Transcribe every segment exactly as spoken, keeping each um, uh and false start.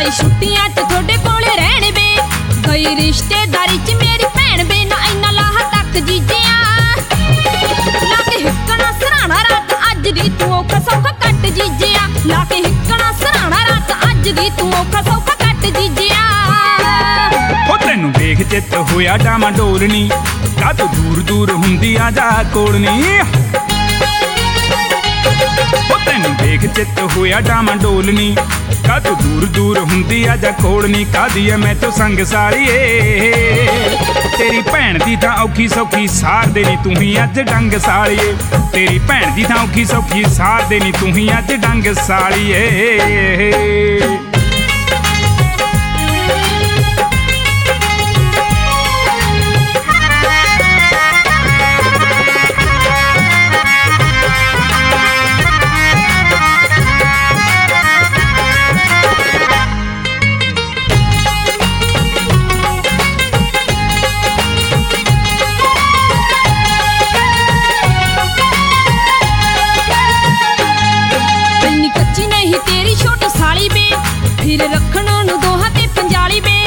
मैं छुट्टियां च थोड़े कोल रहण बे गई रिश्तेदारी च मेरी भैन बे ना इन्ना लाहा तक जीजिया लाके हिक्कना सराहना रात अज दी तू औखा सौखा कट जीजिया लाके हिक्कना सराहना रात अज दी तू औखा सौखा कट जीजिया ओ तैनू देख चित होया डामा डोलनी का तू दूर दूर हुंदी आ जा कोलनी ओ तैनू देख चित होया डामा डोलनी का तू दूर दूर हुंदी आ जा कोलनी कादी है मैं तो संग सालिए तेरी भैन दी तां औखी सौखी सार देनी तू ही अज डंग सालिए तेरी भैन दी तां औखी सौखी सार देनी तू ही अज डंग सालिए फिर रखण नू दोहां ते पंजाली बे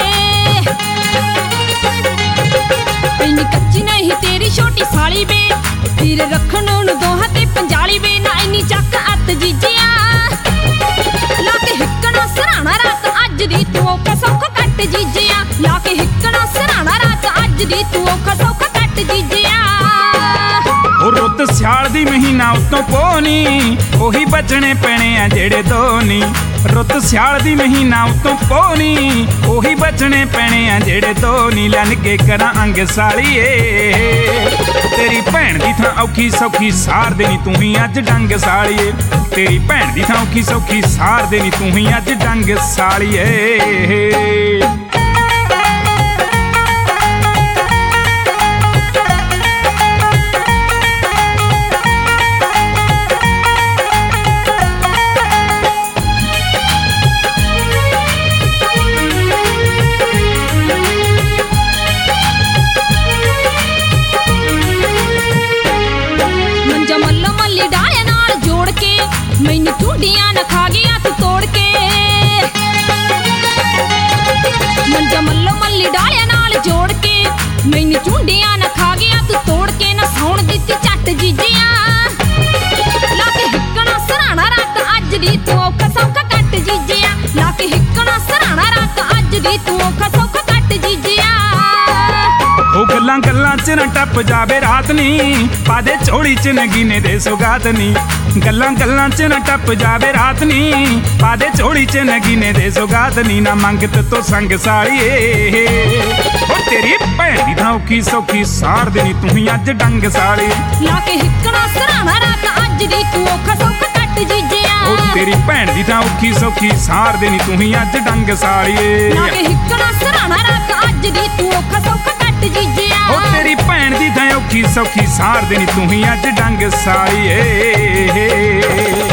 इन्नी कच्ची नहीं तेरी छोटी साली बे फिर रखण नू दोहां ते पंजाली बे ना इन्नी चक अत जीजिया लाके हिक्कना सराहना रात अज दी तू औखा सौखा कट जीजिया लाके हिक्कना सराहना रात अज दी तू औखा सौखा कट जीजिया ओ रुत सियाल दी महीना उत्तों पोनी ओही बचने पैने आ जेड़े दोनी रुत सियाल दी महीना उत्तों पोनी ओही बचने पैने आ जेड़े दोनी लन के करा अंग सालिए तेरी भैन दी थां औखी सौखी सार देनी तू ही अज डंग सालिए तेरी भैन दी थां औखी सौखी सार देनी तू ही अज डंग सालिए मैनू झुंडियां न खा गया तू तोड़ के मंजा मल्लो मल्ली डालिया नाल जोड़ के मैनू झुंडियां न खा गया तू तोड़ के ना सौण दित्ती झट जीजिया लाके हिक्कना सराहना रात अज दी तू औखा सौखा कट जीजिया लाके हिक्कना सराहना रात अज दी तू औखा सौखा कट जीजिया ओ गल्लां गल्लां च न टप जावे रात नी पादे चोली च नगीने दे सौगात नी गल्लां गल्लां च न टप जावे रात नी पादे चोली च नगीने दे सौगात नी ना मंगत तो संग सालिए ओ तेरी भैन दी तां औखी सौखी सार देनी तू ही अज डंग सालिए लाके हिक्कना सराहना रात अज दी तू औखा सौखा कट जीजिया ओ तेरी भैन दी तां औखी सौखी सार देनी तू ही अज डंग सालिए लाके हिक्कना सराहना रात अज दी तू औखा सौखा जीजिया ओ तेरी भैन दी तां औखी सौखी सार देनी तू ही अज डंग सालिए।